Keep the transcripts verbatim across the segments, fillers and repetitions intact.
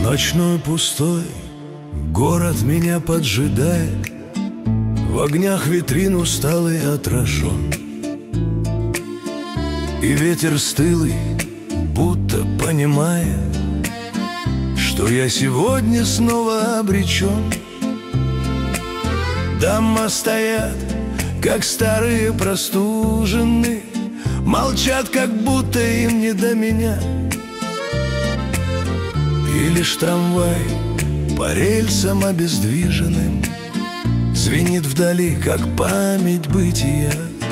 Ночной пустой город меня поджидает, в огнях витрин усталый отражен. И ветер стылый, будто понимая, что я сегодня снова обречен. Дома стоят, как старые простуженные, молчат, как будто им не до меня. И лишь трамвай по рельсам обездвиженным звенит вдали, как память бытия.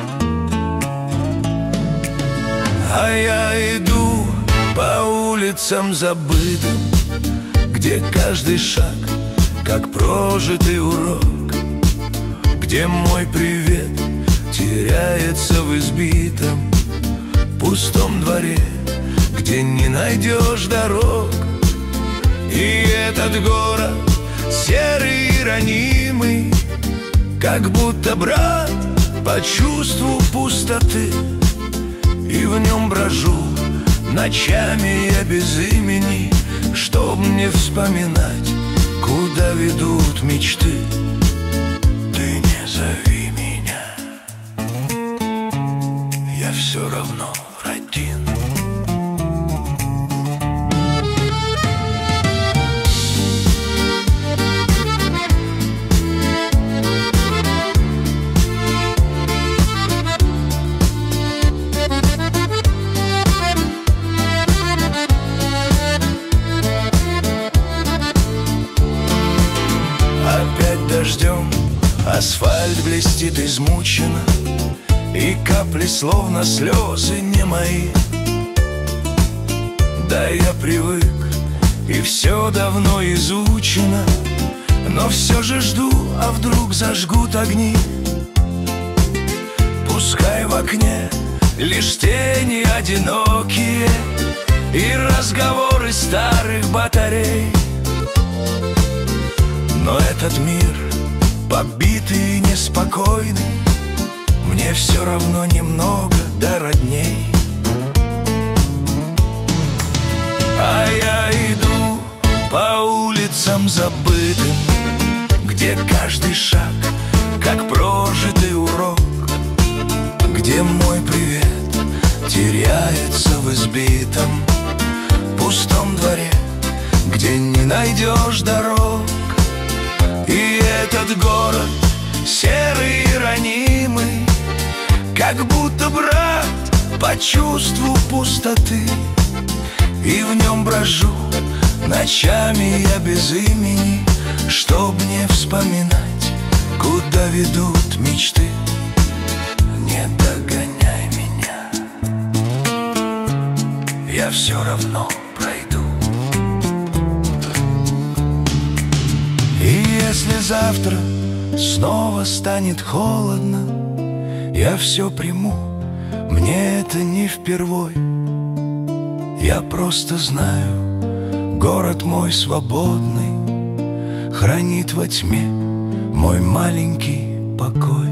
А я иду по улицам забытым, где каждый шаг как прожитый урок, где мой привет теряется в избитом пустом дворе, где не найдешь дорог. И этот город серый и ранимый, как будто брат по чувству пустоты. И в нем брожу ночами я без имени, чтоб не вспоминать, куда ведут мечты. Ты не зови меня, я все равно один. Дождем асфальт блестит измученно, и капли словно слезы не мои. Да, я привык, и все давно изучено, но все же жду, а вдруг зажгут огни. Пускай в окне лишь тени одинокие и разговоры старых батарей. Но этот мир побитый и неспокойный, мне все равно немного до родней. А я иду по улицам забытым, где каждый шаг как прожитый урок, где мой привет теряется в избитом пустом дворе, где не найдешь дорог. И этот город серый и ранимый, как будто брат по чувству пустоты. И в нем брожу ночами я без имени, чтоб не вспоминать, куда ведут мечты. Не догоняй меня, я все равно пройду. И если завтра снова станет холодно, я все приму, мне это не впервой. Я просто знаю, город мой свободный хранит во тьме мой маленький покой.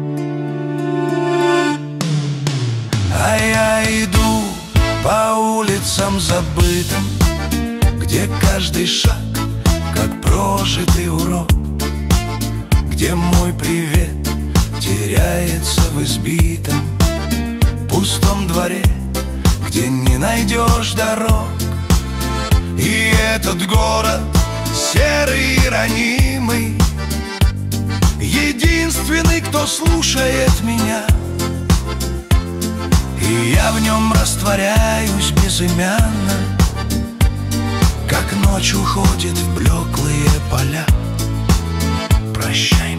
А я иду по улицам забытым, где каждый шаг как прожитый урок, где мой привет теряется в избитом пустом дворе, где не найдешь дорог. И этот город серый и ранимый, единственный, кто слушает меня. И я в нем растворяюсь безымянно, как ночь уходит в блеклые поля. Прощай.